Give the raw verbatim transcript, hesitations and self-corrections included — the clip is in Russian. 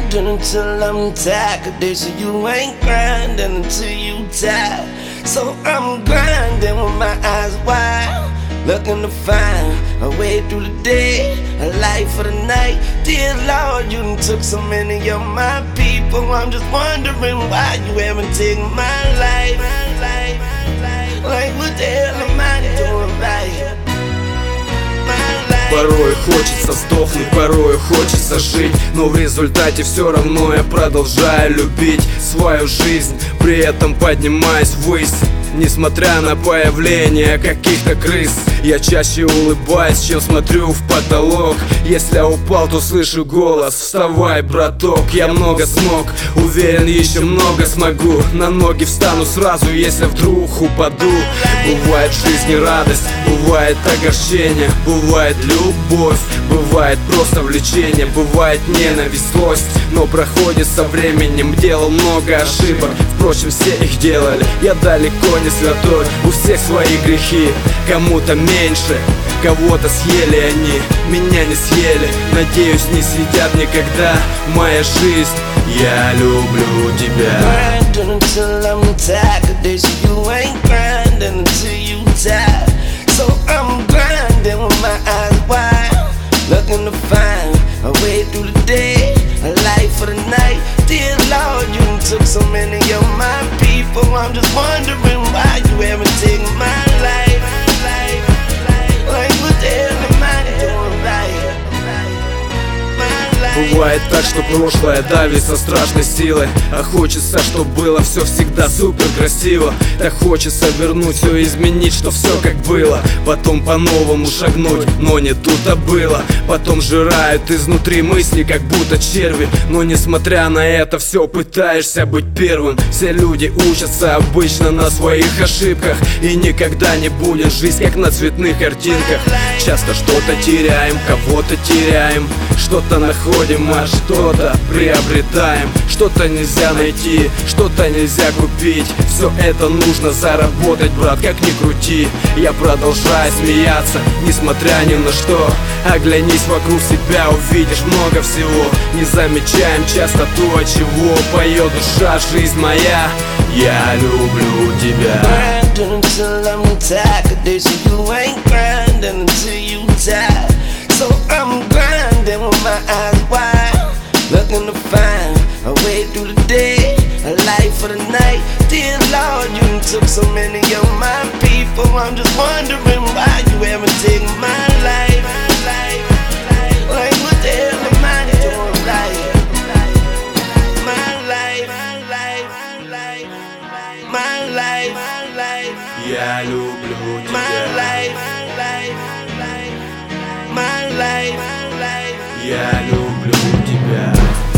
grinding until I'm tired, 'cause they say you ain't grinding until you tired. So I'm grinding with my eyes wide, looking to find a way through the day, a light for the night. Dear Lord, you done took so many of my people. I'm just wondering why you haven't taken my life. Like what the hell am I doing right? Порой хочется сдохнуть, порой хочется жить, но в результате все равно я продолжаю любить свою жизнь, при этом поднимаясь ввысь. Несмотря на появление каких-то крыс, я чаще улыбаюсь, чем смотрю в потолок. Если я упал, то слышу голос: вставай, браток. Я много смог, уверен, еще много смогу. На ноги встану сразу, если вдруг упаду. Бывает в жизни радость, бывает огорчение, бывает любовь, бывает просто влечение, бывает ненависть, злость. Но проходит со временем, делал много ошибок, впрочем, все их делали. Я далеко не святой, у всех свои грехи. Кому-то меньше, кого-то съели они, меня не съели. Надеюсь, не съедят никогда. Моя жизнь, я люблю тебя. Grinding until I'm tired, 'cause they say you ain't grinding until you tired. So I'm grinding with my eyes wide, looking to find a way through the day, a light for the night. Dear Lord, you done took so many of my people. I'm just wondering why you haven't taken my life. Like what the hell am I doing right? Бывает так, что прошлое давит со страшной силой, а хочется, чтоб было все всегда супер красиво. Так хочется вернуть все, изменить, что все как было, потом по-новому шагнуть, но не тут-то было. Потом жирают изнутри мысли, как будто черви, но несмотря на это все пытаешься быть первым. Все люди учатся обычно на своих ошибках, и никогда не будет жизнь как на цветных картинках. Часто что-то теряем, кого-то теряем, что-то находим, а что-то приобретаем. Что-то нельзя найти, что-то нельзя купить. Все это нужно заработать, брат, как ни крути. Я продолжаю смеяться, несмотря ни на что. Оглянись вокруг себя, увидишь много всего. Не замечаем часто то, от чего поет душа. Жизнь моя, я люблю тебя. Grinding until I'm tired, 'cause they say you ain't grinding until you tired. So I'm grinding with my eyes wide, looking to find a way through the day, a light for the night. Dear Lord, you done took so many of my people. I'm just wondering why you haven't taken my life. Like what the hell am I doing right? My life, my life, Я люблю тебя. my life, my life. Я люблю тебя.